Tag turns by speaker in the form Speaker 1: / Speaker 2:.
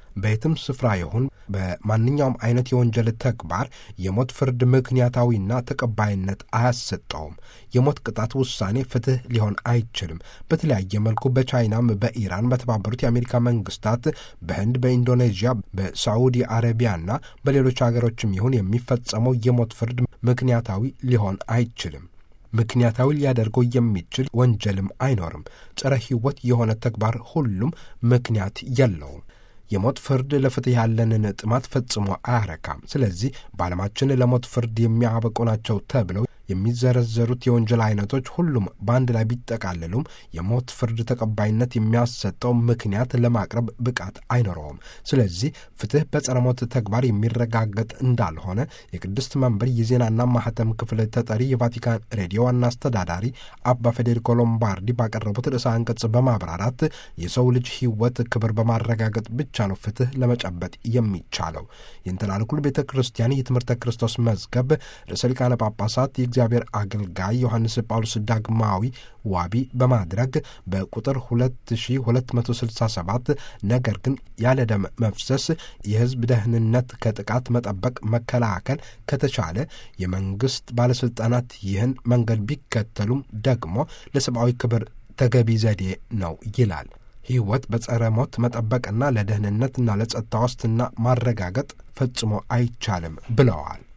Speaker 1: በየትም ስፍራ ይሁን በማንኛውም አይነት የወንጀል ተግባር የሞት ፍርድ ምክንያታዊና ተቀባይነት አያሰጠውም። የሞት ቅጣት ውሳኔ ፍትሕ ሊሆን አይችልም። በተለያየ መልኩ በቻይናም፣ በኢራን፣ በተባበሩት የአሜሪካ መንግስታት፣ በህንድ፣ በኢንዶኔዥያ፣ በሳዑዲ አረቢያና በሌሎች አገሮችም ይሁን የሚፈጸመው የሞት ፍርድ ምክንያታዊ ሊሆን አይችልም። ምክንያታዊ ሊያደርገው የሚችል ወንጀልም አይኖርም። ጸረ ሕይወት የሆነ ተግባር ሁሉም ምክንያት የለውም። የሞት ፍርድ ለፍትሕ ያለንን ጥማት ፈጽሞ አያረካም። ስለዚህ በዓለማችን ለሞት ፍርድ የሚያበቁ ናቸው ተብለው የሚዘረዘሩት የወንጀል አይነቶች ሁሉም በአንድ ላይ ቢጠቃለሉም የሞት ፍርድ ተቀባይነት የሚያሰጠው ምክንያት ለማቅረብ ብቃት አይኖረውም። ስለዚህ ፍትሕ በጸረ ሞት ተግባር የሚረጋገጥ እንዳልሆነ የቅድስት መንበር የዜናና ማህተም ክፍል ተጠሪ የቫቲካን ሬዲዮ ዋና አስተዳዳሪ አባ ፌዴሪኮ ሎምባርዲ ባቀረቡት ርዕሰ አንቀጽ በማብራራት የሰው ልጅ ሕይወት ክብር በማረጋገጥ ብቻ ነው ፍትሕ ለመጨበጥ የሚቻለው። የእንተላልኩል ቤተ ክርስቲያን የትምህርተ ክርስቶስ መዝገብ ርዕሰ ሊቃነ ጳጳሳት የእግዚአብሔር አገልጋይ ዮሐንስ ጳውሎስ ዳግማዊ ዋቢ በማድረግ በቁጥር 2267 ነገር ግን ያለ ደም መፍሰስ የሕዝብ ደህንነት ከጥቃት መጠበቅ መከላከል ከተቻለ የመንግስት ባለስልጣናት ይህን መንገድ ቢከተሉም ደግሞ ለሰብአዊ ክብር ተገቢ ዘዴ ነው ይላል። ሕይወት በጸረ ሞት መጠበቅና ለደህንነትና ለጸጥታ ዋስትና ማረጋገጥ ፈጽሞ አይቻልም ብለዋል።